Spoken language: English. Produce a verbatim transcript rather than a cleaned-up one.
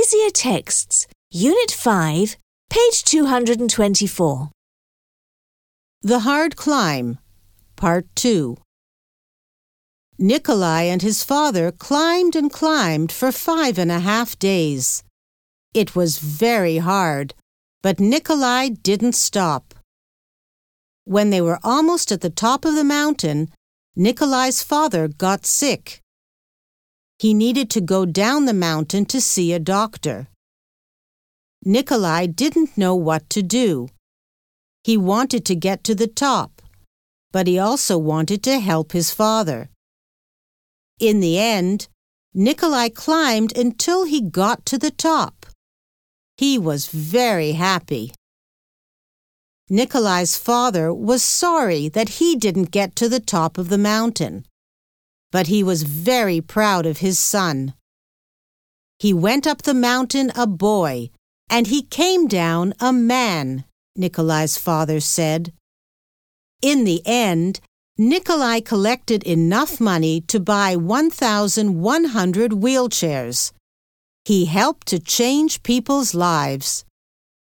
Easier Texts, Unit five, page two hundred twenty-four. The Hard Climb, Part two. Nikolai and his father climbed and climbed for five and a half days. It was very hard, but Nikolai didn't stop. When they were almost at the top of the mountain, Nikolai's father got sick. He needed to go down the mountain to see a doctor. Nikolai didn't know what to do. He wanted to get to the top, but he also wanted to help his father. In the end, Nikolai climbed until he got to the top. He was very happy. Nikolai's father was sorry that he didn't get to the top of the mountain, but he was very proud of his son. He went up the mountain a boy, and he came down a man, Nikolai's father said. In the end, Nikolai collected enough money to buy one thousand one hundred wheelchairs. He helped to change people's lives.